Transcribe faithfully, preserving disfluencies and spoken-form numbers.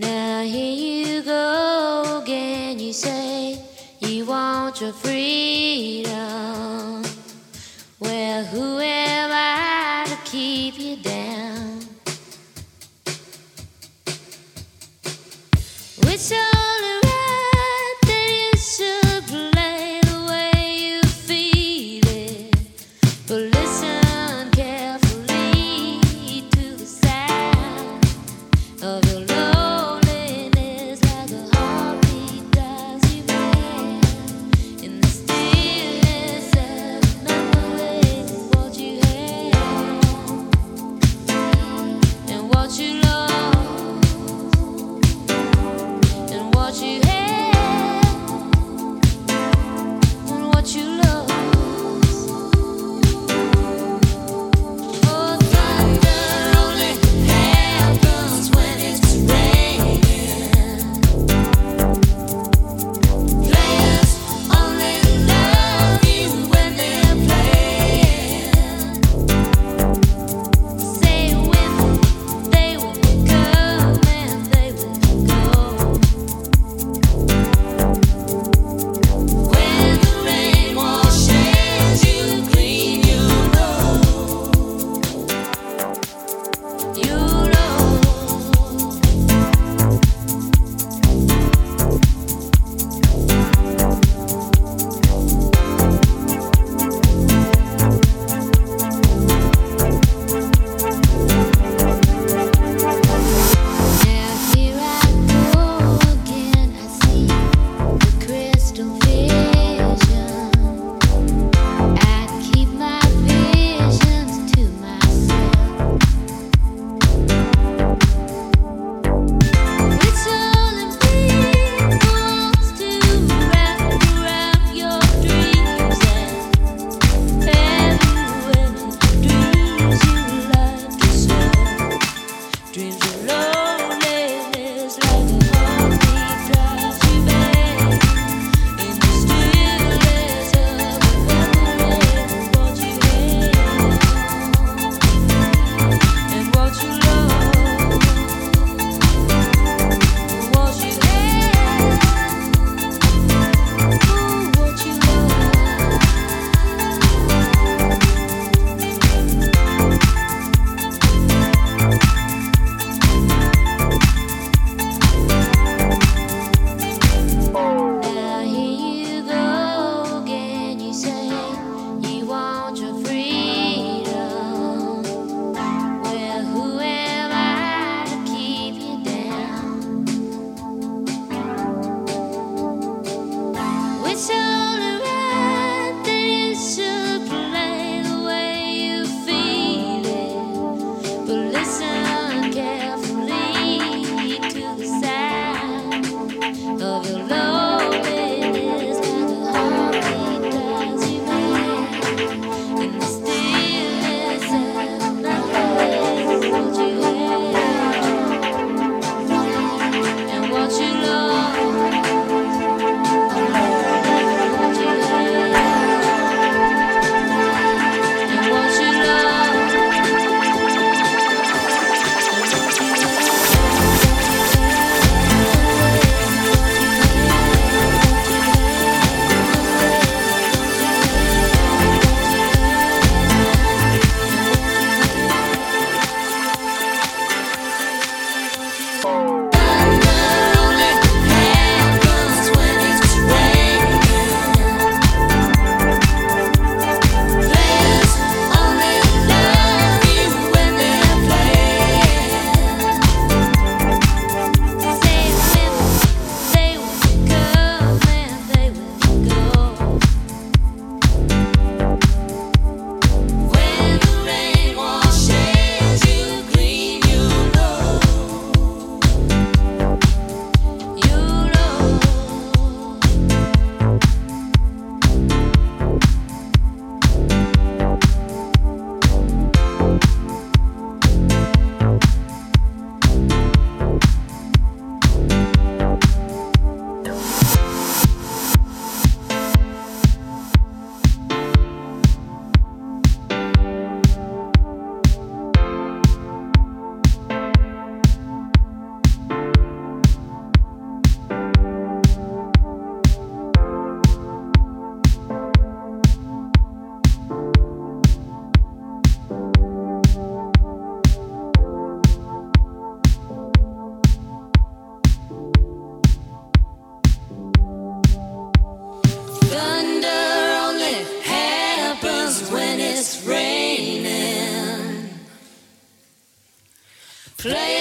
Now here you go again. You say you want your freedom. Well, who am I to keep you down? It's only right that you should play the way you feel it. But listen carefully to the sound of your loneliness, like a heartbeat drives you mad. In the stillness of memories, what you had and what you lost, and what you had and what you lost. Oh, thunder only happens when it's raining. Players only love you when they're playing. Say when they will come and they will go. When the rain washes you clean, you know, you know. Now here I go again. I see the crystal vision. I keep my visions to myself. It's only me who wants to wrap around your dreams. And have you any dreams you like to sell? Dreams of loneliness, like a heartbeat drives you mad. In the stillness of memories, what you had and what you lost, what you had, ooh, what you Now here you go again. You say you want your freedom. Well, who am I to keep you down? It's only right that you should play the way you feel it. But listen carefully to the sound of your loneliness, like a heartbeat drives you mad. In the stillness of memories, what you had and what you lost. Play